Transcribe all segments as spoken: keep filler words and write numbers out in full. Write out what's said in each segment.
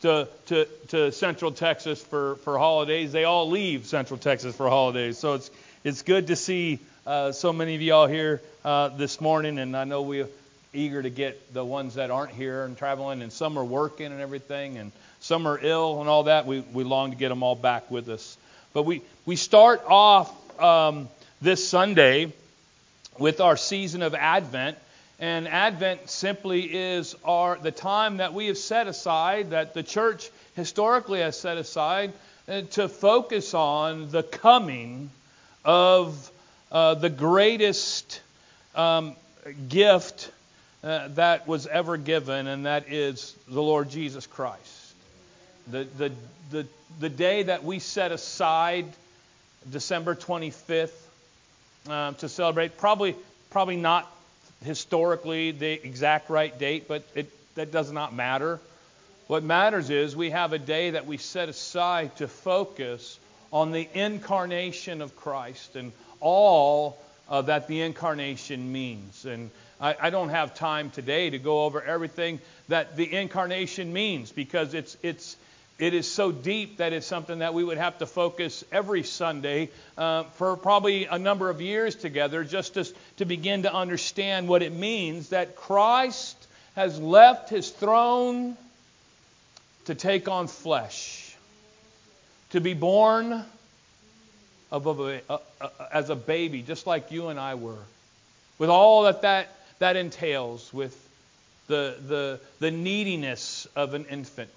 to to, to Central Texas for, for holidays. They all leave Central Texas for holidays. So it's it's good to see uh, so many of y'all here uh, this morning. And I know we're eager to get the ones that aren't here and traveling, and some are working and everything, and some are ill and all that. We we long to get them all back with us. But we, we start off um, this Sunday with our season of Advent. And Advent simply is our the time that we have set aside, that the church historically has set aside, uh, to focus on the coming of uh, the greatest um, gift uh, that was ever given, and that is the Lord Jesus Christ. The the the the day that we set aside, December twenty-fifth, um, to celebrate, probably probably not historically the exact right date, but it that does not matter. What matters is we have a day that we set aside to focus on the incarnation of Christ and all uh, that the incarnation means. And I, I don't have time today to go over everything that the incarnation means, because it's it's it is so deep that it's something that we would have to focus every Sunday uh, for probably a number of years together, just to, to begin to understand what it means that Christ has left his throne to take on flesh, to be born of a, uh, uh, as a baby, just like you and I were, with all that that, that entails, with the, the, the neediness of an infant,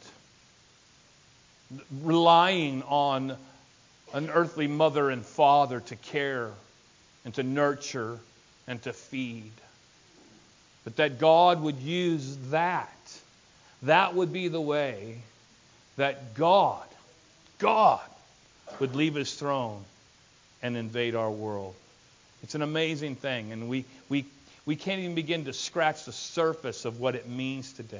relying on an earthly mother and father to care and to nurture and to feed. But that God would use that. That would be the way that God, God would leave his throne and invade our world. It's an amazing thing, and we, we, we can't even begin to scratch the surface of what it means today.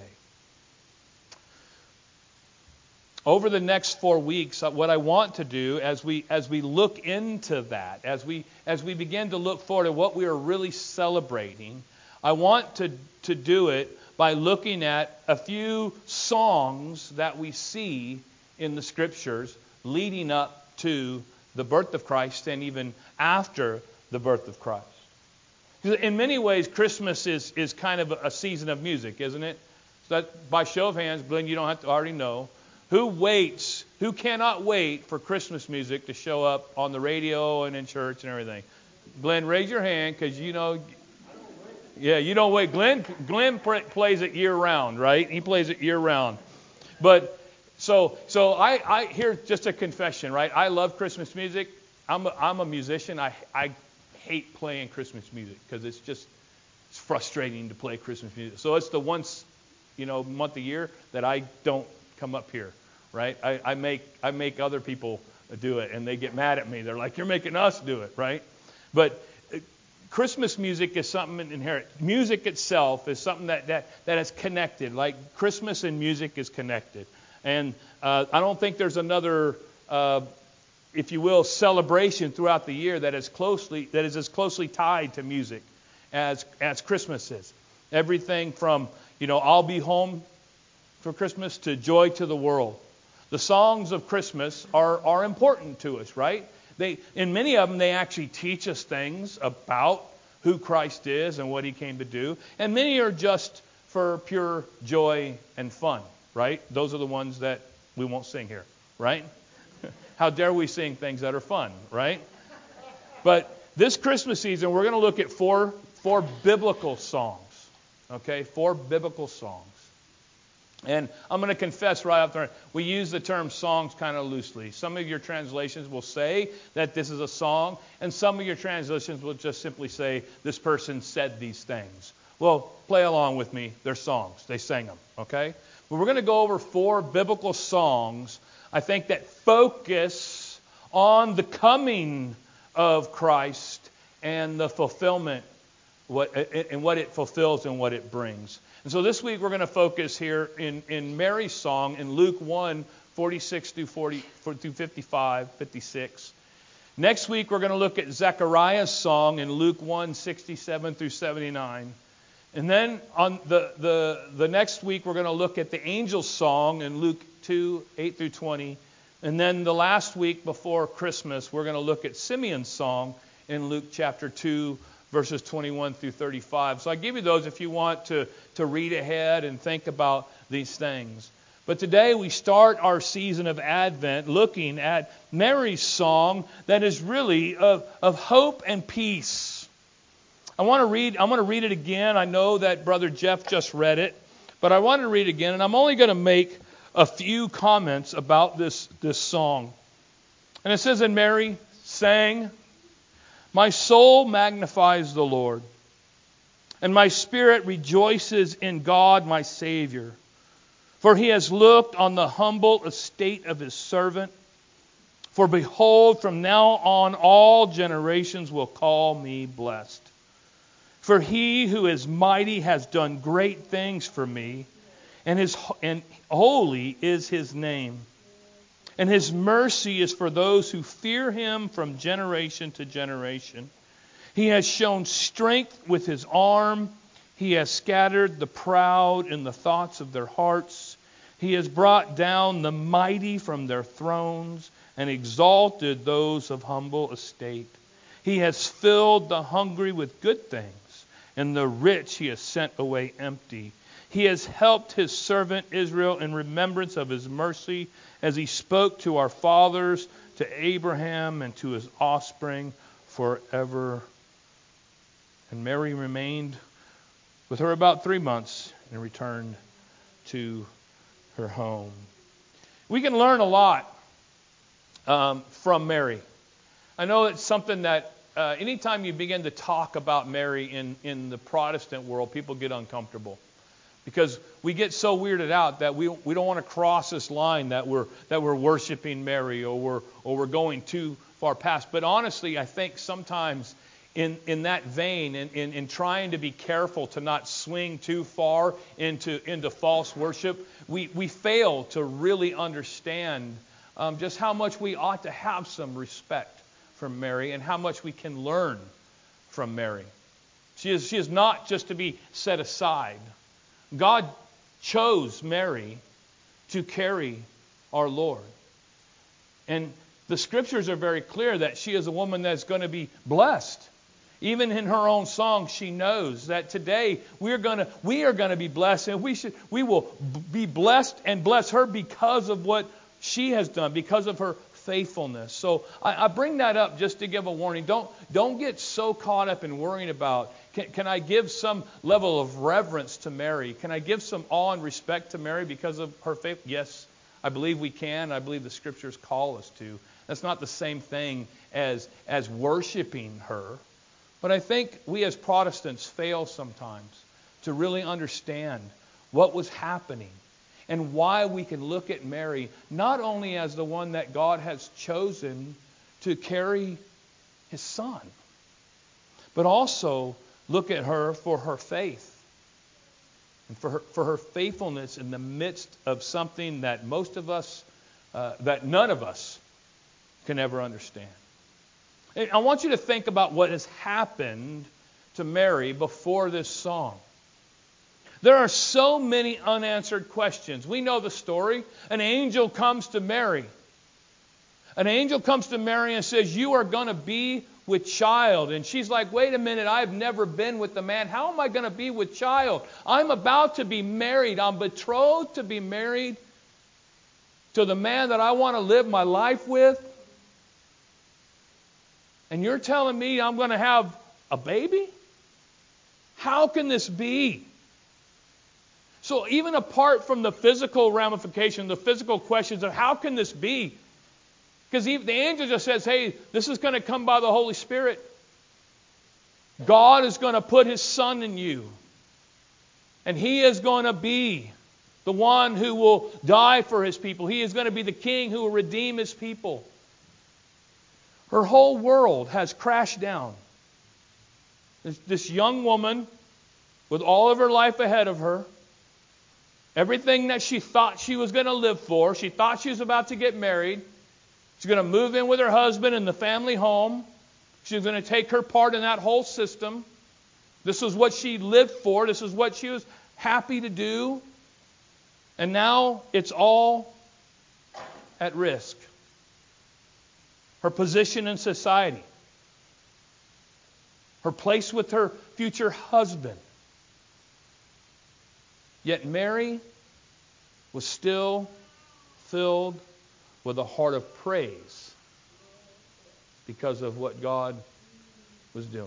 Over the next four weeks, what I want to do as we as we look into that, as we as we begin to look forward to what we are really celebrating, I want to, to do it by looking at a few songs that we see in the Scriptures leading up to the birth of Christ and even after the birth of Christ. In many ways, Christmas is, is kind of a season of music, isn't it? So that, by show of hands, Glenn, you don't have to already know. Who waits, who cannot wait for Christmas music to show up on the radio and in church and everything? Glenn, raise your hand, because you know, yeah, you don't wait. Glenn, Glenn plays it year round, right? He plays it year round. But so, so I, I here's just a confession, right? I love Christmas music. I'm a, I'm a musician. I, I hate playing Christmas music because it's just it's frustrating to play Christmas music. So it's the once, you know, month a year that I don't come up here, right? I, I make I make other people do it, and they get mad at me. They're like, "You're making us do it," right? But uh, Christmas music is something inherent. Music itself is something that that that is connected. Like Christmas and music is connected, and uh, I don't think there's another, uh, if you will, celebration throughout the year that is closely that is as closely tied to music as as Christmas is. Everything from, you know, "I'll Be Home for Christmas" to "Joy to the World." The songs of Christmas are, are important to us, right? They, in many of them, they actually teach us things about who Christ is and what he came to do. And many are just for pure joy and fun, right? Those are the ones that we won't sing here, right? How dare we sing things that are fun, right? But this Christmas season, we're going to look at four, four biblical songs, okay? Four biblical songs. And I'm going to confess right up there, we use the term songs kind of loosely. Some of your translations will say that this is a song, and some of your translations will just simply say, this person said these things. Well, play along with me. They're songs. They sang them, okay? But we're going to go over four biblical songs, I think, that focus on the coming of Christ and the fulfillment, what and what it fulfills and what it brings. And so this week we're going to focus here in, in Mary's song in Luke one, forty-six through forty through fifty-five, fifty-six. Next week we're going to look at Zechariah's song in Luke one, sixty-seven through seventy-nine. And then on the, the, the next week we're going to look at the angel's song in Luke two, eight through twenty. And then the last week before Christmas, we're going to look at Simeon's song in Luke chapter two, verses twenty-one through thirty-five. So I give you those if you want to, to read ahead and think about these things. But today we start our season of Advent looking at Mary's song that is really of, of hope and peace. I want to read, I'm going to read it again. I know that Brother Jeff just read it, but I want to read it again, and I'm only going to make a few comments about this, this song. And it says, and Mary sang, my soul magnifies the Lord, and my spirit rejoices in God my Savior. For he has looked on the humble estate of his servant. For behold, from now on all generations will call me blessed. For he who is mighty has done great things for me, and his and holy is his name. And his mercy is for those who fear him from generation to generation. He has shown strength with his arm. He has scattered the proud in the thoughts of their hearts. He has brought down the mighty from their thrones and exalted those of humble estate. He has filled the hungry with good things, and the rich he has sent away empty. He has helped his servant Israel in remembrance of his mercy, as he spoke to our fathers, to Abraham, and to his offspring forever. And Mary remained with her about three months and returned to her home. We can learn a lot um, from Mary. I know it's something that uh, anytime you begin to talk about Mary in, in the Protestant world, people get uncomfortable. Because we get so weirded out that we we don't want to cross this line that we're that we're worshiping Mary or we're or we're going too far past. But honestly, I think sometimes in, in that vein, in, in, in trying to be careful to not swing too far into into false worship, we, we fail to really understand um, just how much we ought to have some respect for Mary and how much we can learn from Mary. She is she is not just to be set aside. God chose Mary to carry our Lord. And the scriptures are very clear that she is a woman that's going to be blessed. Even in her own song, she knows that today we're going to we are going to be blessed, and we should we will be blessed and bless her because of what she has done, because of her faithfulness. So I, I bring that up just to give a warning. Don't don't get so caught up in worrying about, can, can I give some level of reverence to Mary? Can I give some awe and respect to Mary because of her faith? Yes, I believe we can. I believe the scriptures call us to. That's not the same thing as, as worshiping her. But I think we as Protestants fail sometimes to really understand what was happening and why we can look at Mary not only as the one that God has chosen to carry his son, but also look at her for her faith and for her, for her faithfulness in the midst of something that most of us, uh, that none of us can ever understand. And I want you to think about what has happened to Mary before this song. There are so many unanswered questions. We know the story. An angel comes to Mary. An angel comes to Mary and says, you are going to be with child. And she's like, wait a minute, I've never been with a man. How am I going to be with child? I'm about to be married. I'm betrothed to be married to the man that I want to live my life with. And you're telling me I'm going to have a baby? How can this be? So even apart from the physical ramification, the physical questions of how can this be? Because the angel just says, hey, this is going to come by the Holy Spirit. God is going to put his son in you. And he is going to be the one who will die for his people. He is going to be the king who will redeem his people. Her whole world has crashed down. This, this young woman with all of her life ahead of her, everything that she thought she was going to live for, she thought she was about to get married. She's going to move in with her husband in the family home. She's going to take her part in that whole system. This was what she lived for. This is what she was happy to do. And now it's all at risk. Her position in society. Her place with her future husband. Yet Mary was still filled with a heart of praise because of what God was doing.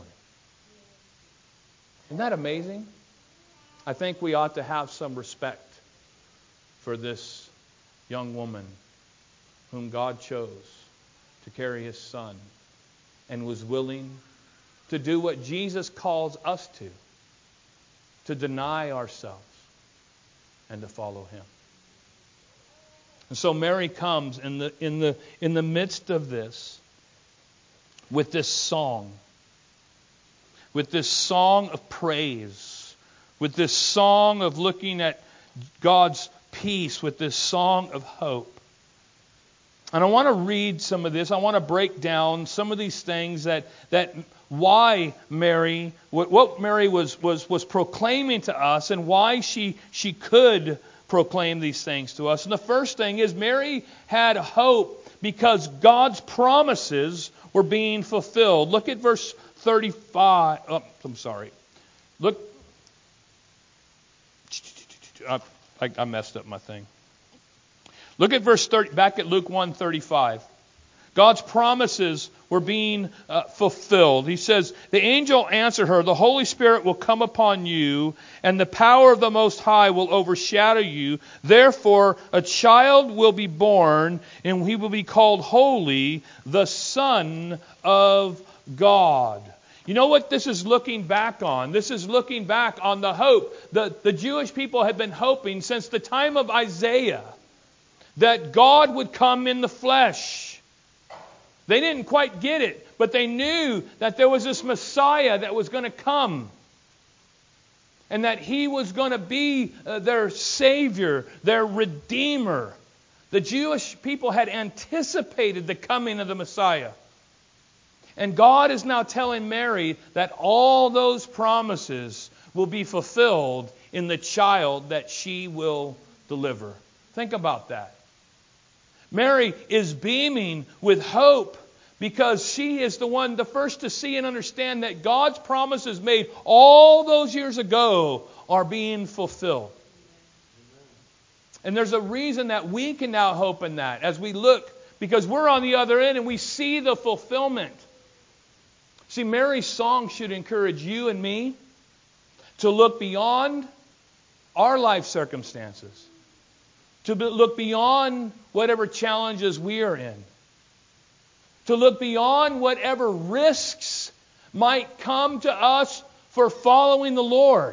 Isn't that amazing? I think we ought to have some respect for this young woman whom God chose to carry His Son and was willing to do what Jesus calls us to, to deny ourselves and to follow Him. And so Mary comes in the in the in the midst of this with this song. With this song of praise. With this song of looking at God's peace. With this song of hope. And I want to read some of this. I want to break down some of these things that that why Mary, what, what Mary was was was proclaiming to us, and why she she could proclaim these things to us. And the first thing is Mary had hope because God's promises were being fulfilled. Look at verse thirty-five. Oh, I'm sorry. Look. I, I messed up my thing. Look at verse thirty, back at Luke one thirty-five. God's promises were being uh, fulfilled. He says, the angel answered her, the Holy Spirit will come upon you, and the power of the Most High will overshadow you. Therefore, a child will be born, and he will be called Holy, the Son of God. You know what this is looking back on? This is looking back on the hope. The, the Jewish people had been hoping since the time of Isaiah that God would come in the flesh. They didn't quite get it, but they knew that there was this Messiah that was going to come. And that He was going to be uh, their Savior, their Redeemer. The Jewish people had anticipated the coming of the Messiah. And God is now telling Mary that all those promises will be fulfilled in the child that she will deliver. Think about that. Mary is beaming with hope because she is the one, the first to see and understand that God's promises made all those years ago are being fulfilled. And there's a reason that we can now hope in that as we look, because we're on the other end and we see the fulfillment. See, Mary's song should encourage you and me to look beyond our life circumstances. To look beyond whatever challenges we are in. To look beyond whatever risks might come to us for following the Lord.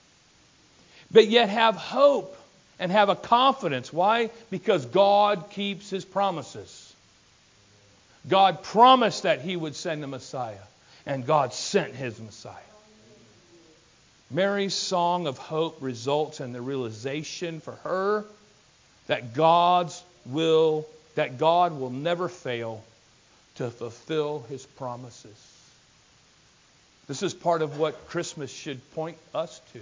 But yet have hope and have a confidence. Why? Because God keeps His promises. God promised that He would send a Messiah. And God sent His Messiah. Mary's song of hope results in the realization for her that God's will, that God will never fail to fulfill His promises. This is part of what Christmas should point us to.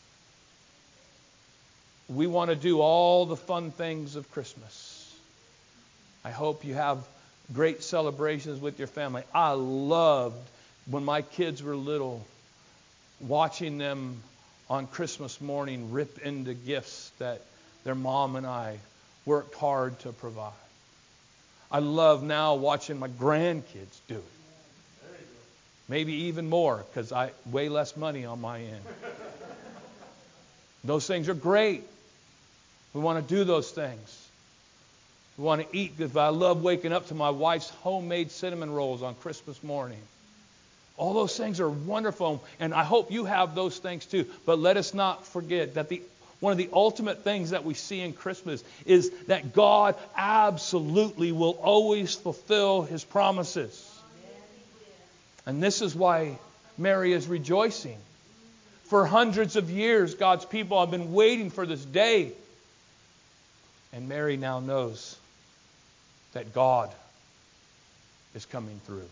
We want to do all the fun things of Christmas. I hope you have great celebrations with your family. I loved when my kids were little, watching them on Christmas morning rip into gifts that their mom and I worked hard to provide. I love now watching my grandkids do it. Maybe even more, because I way less money on my end. Those things are great. We want to do those things. We want to eat good. I love waking up to my wife's homemade cinnamon rolls on Christmas morning. All those things are wonderful, and I hope you have those things too. But let us not forget that the one of the ultimate things that we see in Christmas is that God absolutely will always fulfill His promises. And this is why Mary is rejoicing. For hundreds of years, God's people have been waiting for this day. And Mary now knows that God is coming through.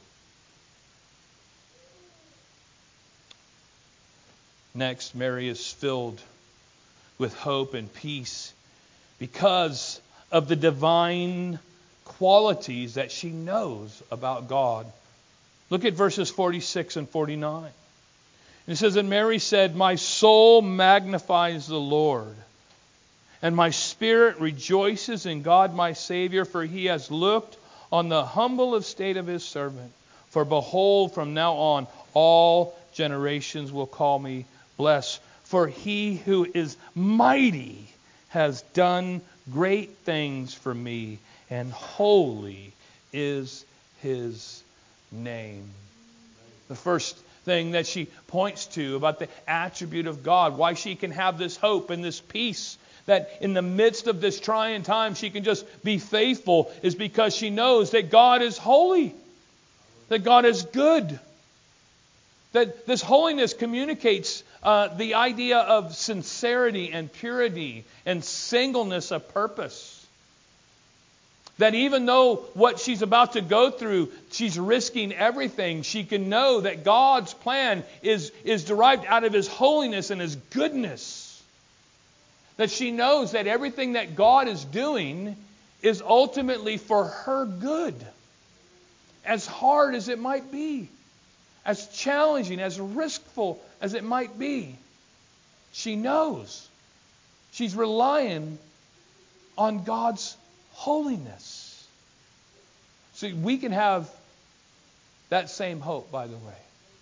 Next, Mary is filled with hope and peace because of the divine qualities that she knows about God. Look at verses forty-six and forty-nine. And it says, and Mary said, my soul magnifies the Lord, and my spirit rejoices in God my Savior, for he has looked on the humble estate of his servant. For behold, from now on, all generations will call me blessed. For he who is mighty has done great things for me, and holy is his name. The first thing that she points to about the attribute of God, why she can have this hope and this peace, that in the midst of this trying time she can just be faithful, is because she knows that God is holy, that God is good. That this holiness communicates uh, the idea of sincerity and purity and singleness of purpose. That even though what she's about to go through, she's risking everything, she can know that God's plan is, is derived out of His holiness and His goodness. That she knows that everything that God is doing is ultimately for her good. As hard as it might be, as challenging, as riskful as it might be, she knows she's relying on God's holiness. See, we can have that same hope, by the way.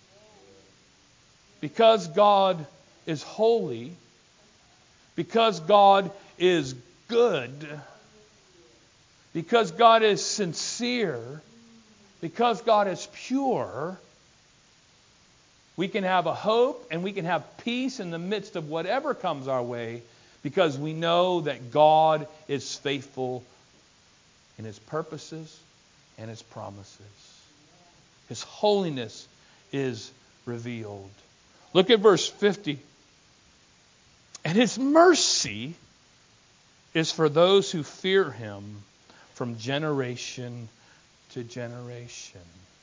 Because God is holy, because God is good, because God is sincere, because God is pure, we can have a hope and we can have peace in the midst of whatever comes our way, because we know that God is faithful in His purposes and His promises. His holiness is revealed. Look at verse fifty. And His mercy is for those who fear Him from generation to generation.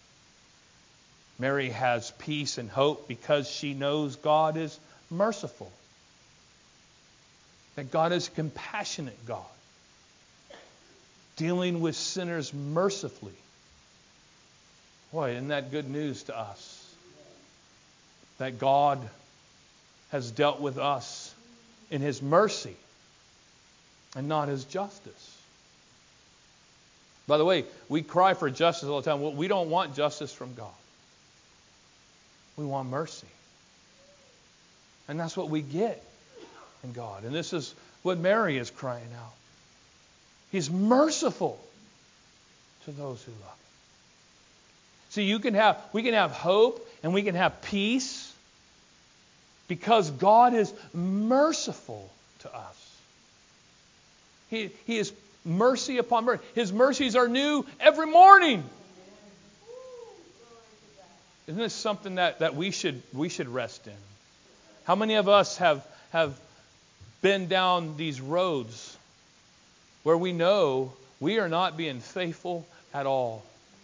Mary has peace and hope because she knows God is merciful. That God is a compassionate God, dealing with sinners mercifully. Boy, isn't that good news to us? That God has dealt with us in His mercy and not His justice. By the way, we cry for justice all the time. Well, we don't want justice from God. We want mercy. And that's what we get in God. And this is what Mary is crying out. He's merciful to those who love Him. See, you can have, we can have hope and we can have peace because God is merciful to us. He, he is mercy upon mercy. His mercies are new every morning. Isn't this something that, that we should we should rest in? How many of us have have been down these roads where we know we are not being faithful at all?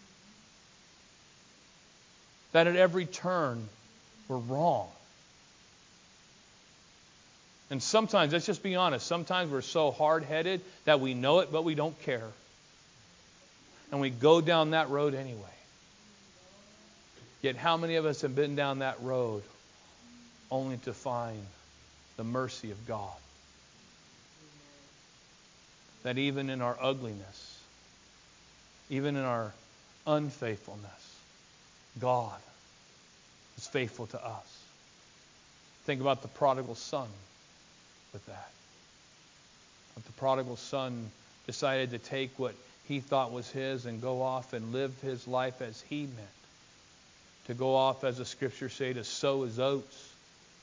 That at every turn we're wrong. And sometimes, let's just be honest, sometimes we're so hard-headed that we know it, but we don't care. And we go down that road anyway. Yet how many of us have been down that road only to find the mercy of God? That even in our ugliness, even in our unfaithfulness, God is faithful to us. Think about the prodigal son with that. But the prodigal son decided to take what he thought was his and go off and live his life as he meant. To go off, as the Scriptures say, to sow his oats,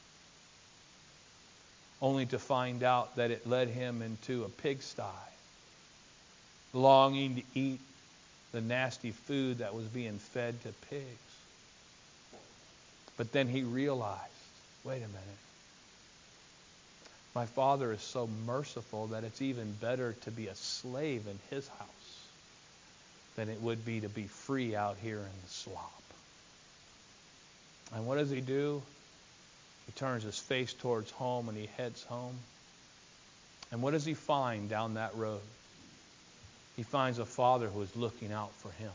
only to find out that it led him into a pigsty, longing to eat the nasty food that was being fed to pigs. But then he realized, wait a minute, my Father is so merciful that it's even better to be a slave in His house than it would be to be free out here in the slop. And what does he do? He turns his face towards home and he heads home. And what does he find down that road? he finds a father who is looking out for him.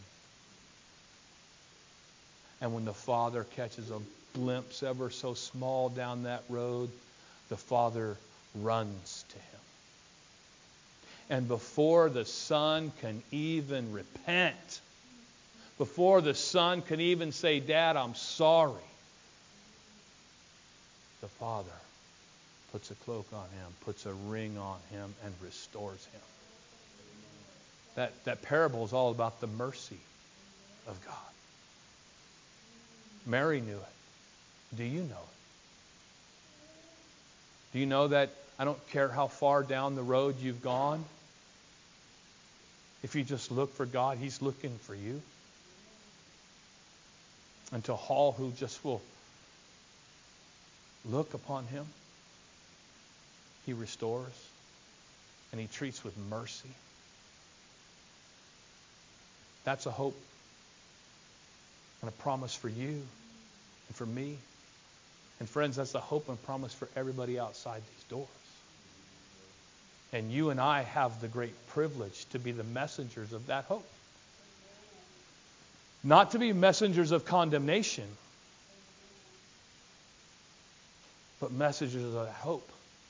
And when the father catches a glimpse ever so small down that road, the father runs to him. And before the son can even repent, before the son can even say, Dad, I'm sorry, the father puts a cloak on him, puts a ring on him, and restores him. That, that parable is all about the mercy of God. Mary knew it. Do you know it? Do you know that I don't care how far down the road you've gone? If you just look for God, He's looking for you. And to all who just will look upon Him, He restores and He treats with mercy. That's a hope and a promise for you and for me. And friends, that's a hope and promise for everybody outside these doors. And you and I have the great privilege to be the messengers of that hope. Not to be messengers of condemnation, but messengers of that hope.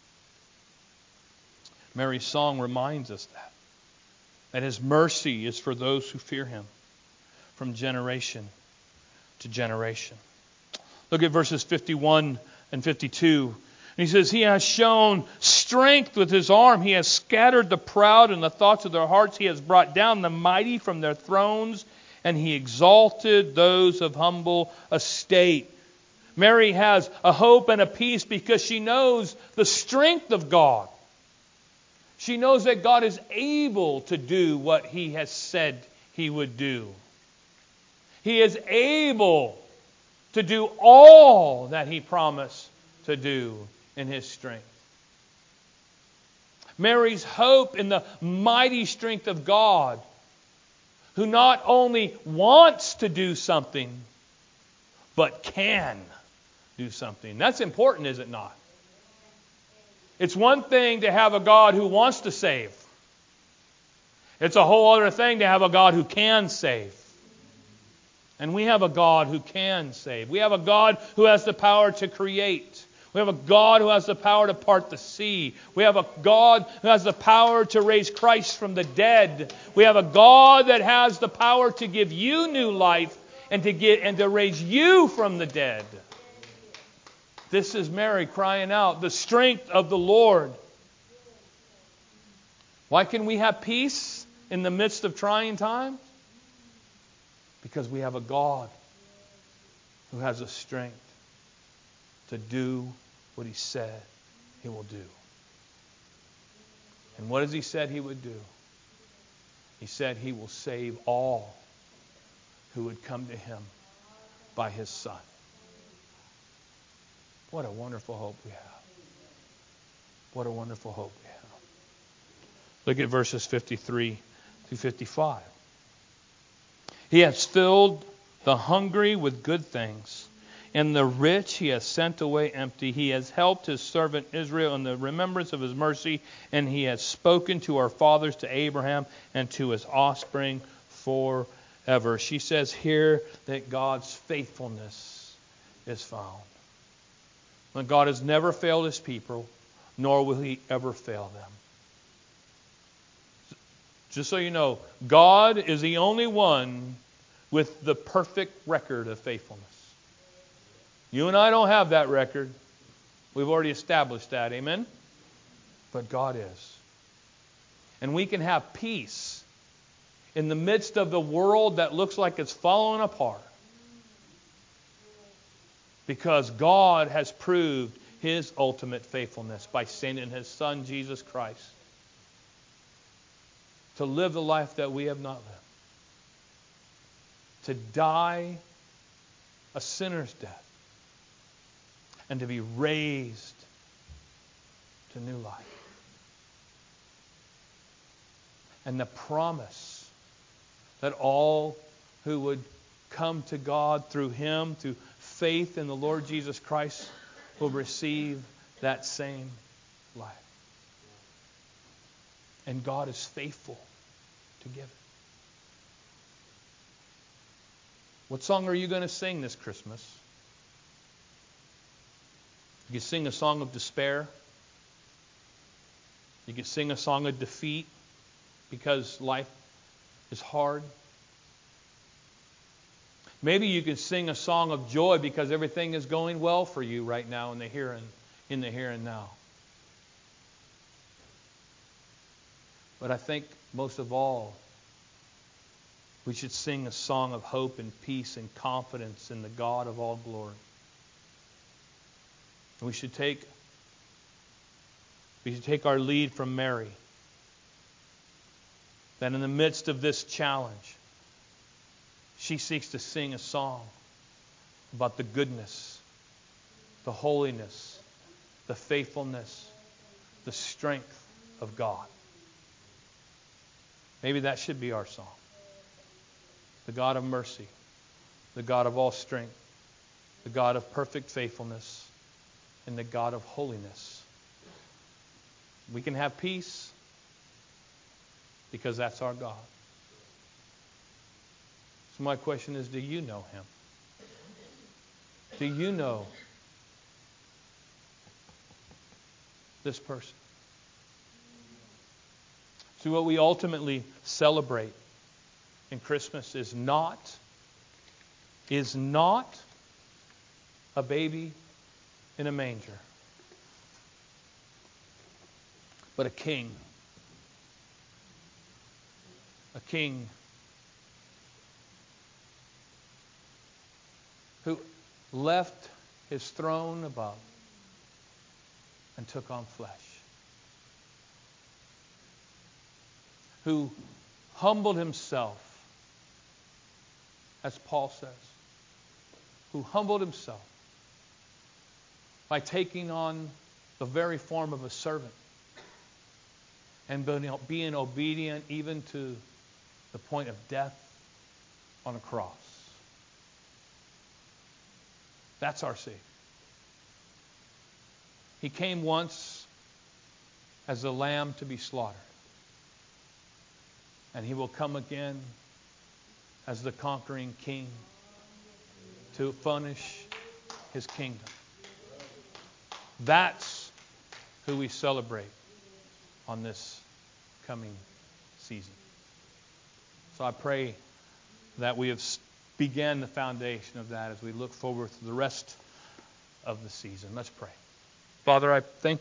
Mary's song reminds us that. That His mercy is for those who fear Him from generation to generation. Look at verses fifty-one and fifty-two. And he says, He has shown strength with His arm. He has scattered the proud in the thoughts of their hearts. He has brought down the mighty from their thrones. And He exalted those of humble estate. Mary has a hope and a peace because she knows the strength of God. She knows that God is able to do what He has said He would do. He is able to do all that He promised to do in His strength. Mary's hope in the mighty strength of God, who not only wants to do something, but can do something. That's important, is it not? It's one thing to have a God who wants to save. It's a whole other thing to have a God who can save. And we have a God who can save. We have a God who has the power to create. We have a God who has the power to part the sea. We have a God who has the power to raise Christ from the dead. We have a God that has the power to give you new life and to get and to raise you from the dead. This is Mary crying out, the strength of the Lord. Why can we have peace in the midst of trying times? Because we have a God who has the strength to do what He said He will do. And what has He said He would do? He said He will save all who would come to Him by His Son. What a wonderful hope we have. What a wonderful hope we have. Look at verses fifty-three through fifty-five. He has filled the hungry with good things, and the rich He has sent away empty. He has helped His servant Israel in the remembrance of His mercy, and He has spoken to our fathers, to Abraham, and to his offspring forever. She says here that God's faithfulness is found. And God has never failed His people, nor will He ever fail them. Just so you know, God is the only one with the perfect record of faithfulness. You and I don't have that record. We've already established that. Amen? But God is. And we can have peace in the midst of the world that looks like it's falling apart. Because God has proved His ultimate faithfulness by sending His Son, Jesus Christ, to live the life that we have not lived. To die a sinner's death. And to be raised to new life. And the promise that all who would come to God through Him, through faith in the Lord Jesus Christ, will receive that same life. And God is faithful to give it. What song are you going to sing this Christmas? You can sing a song of despair. You can sing a song of defeat because life is hard. Maybe you can sing a song of joy because everything is going well for you right now in the here and in the here and now. But I think most of all, we should sing a song of hope and peace and confidence in the God of all glory. We should take we should take our lead from Mary. That in the midst of this challenge, she seeks to sing a song about the goodness, the holiness, the faithfulness, the strength of God. Maybe that should be our song. The God of mercy, the God of all strength, the God of perfect faithfulness, and the God of holiness. We can have peace because that's our God. So my question is, do you know Him? Do you know this person? See, what we ultimately celebrate in Christmas is not, is not a baby in a manger, but a king. A king who left his throne above and took on flesh. Who humbled himself, as Paul says, who humbled himself by taking on the very form of a servant and being obedient even to the point of death on a cross. That's our Savior. He came once as a lamb to be slaughtered. And He will come again as the conquering King to furnish His kingdom. That's who we celebrate on this coming season. So I pray that we have began the foundation of that as we look forward to the rest of the season. Let's pray. Father, I thank